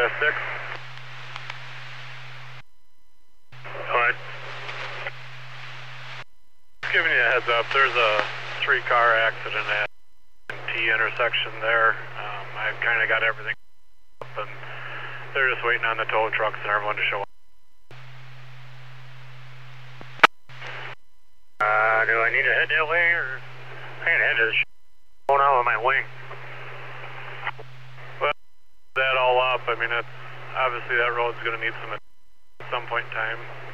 6. Alright. Giving you a heads up, there's a 3-car accident at T intersection there. I've kind of got everything up and they're just waiting on the tow trucks and everyone to show up. Do I need to head that way or I can head this going out with my wing? Well, that all up, I mean, it's obviously that road's going to need some at some point in time.